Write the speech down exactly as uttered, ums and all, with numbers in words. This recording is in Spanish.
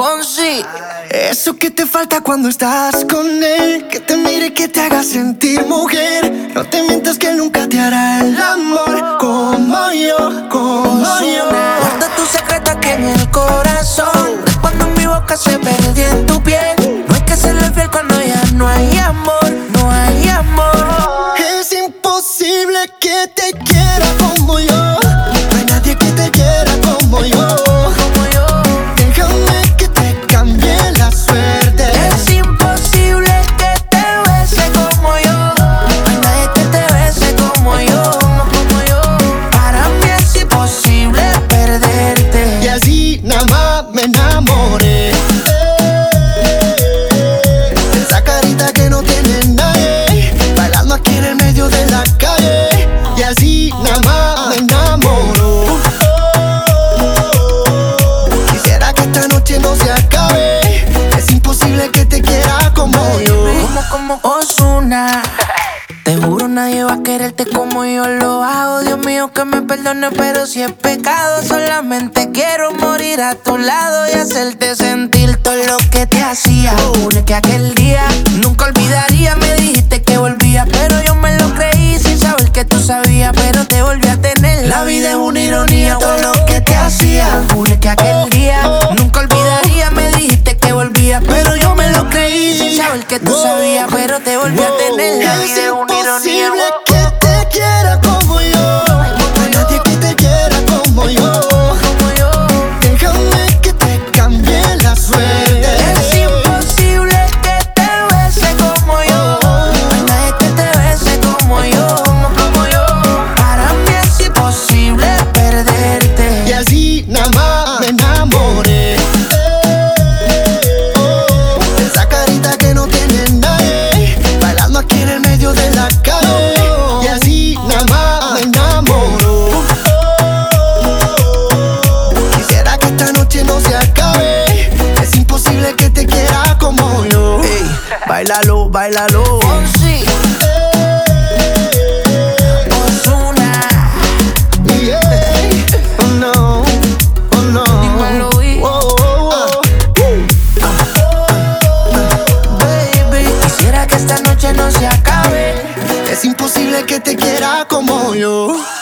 Fonsi. Eso que te falta cuando estás con él, que te mire, que te haga sentir mujer. No te mientas que él nunca te hará el amor como yo, como yo. Guarda tu secreto aquí en el corazón, cuando mi boca se perdió en tu piel. No hay que serle fiel cuando ya no hay amor, no hay amor. Es imposible que te quiera como yo. No hay nadie que te quiera como yo. Como yo. Déjame que te cambie la suerte. Es imposible que te bese como yo. No hay nadie que te bese como yo, como yo. Para mí es imposible perderte. Y así nada más me enamoré. Esa carita que no tiene nadie, bailando aquí en el medio de la calle. Y así nada más me enamoro. Quisiera que esta noche no se acabe. Es imposible que te quiera como yo. Como, como Ozuna. Te juro nadie va a quererte como yo lo hago. Dios mío que me perdone, pero si es pecado, solamente quiero morir a tu lado y hacerte sentir todo lo que te hacía. Juro que aquel día nunca olvidaría. Me dijiste que volvía, pero yo me lo creí sin saber que tú sabías, pero te volví a tener. La vida es una ironía, todo lo que te hacía. Juro que aquel día nunca olvidaría. Me dijiste que volvía, pero yo me lo creí sin saber que tú sabías, pero te volví a tener. La vida es una ironía. Imposible que te quiera como yo. No hay nadie que te quiera como yo. Como yo. Déjame que te cambie la suerte. Es imposible que te bese como yo. No hay nadie que te bese como yo, como yo. Para mí es imposible perderte. Y así nada más me enamoré. Esa carita que no tiene nadie, bailando aquí en el medio de la calle. Y así nada más me enamoro. Quisiera que esta noche no se acabe. Es imposible que te quiera como yo. Ey, bailalo, bailalo. Fonsi, Ozuna, Yeah. Oh no, oh no. dímelo, y Oh, oh, oh. baby. Quisiera que esta noche no se acabe. Es imposible que te quiera como yo.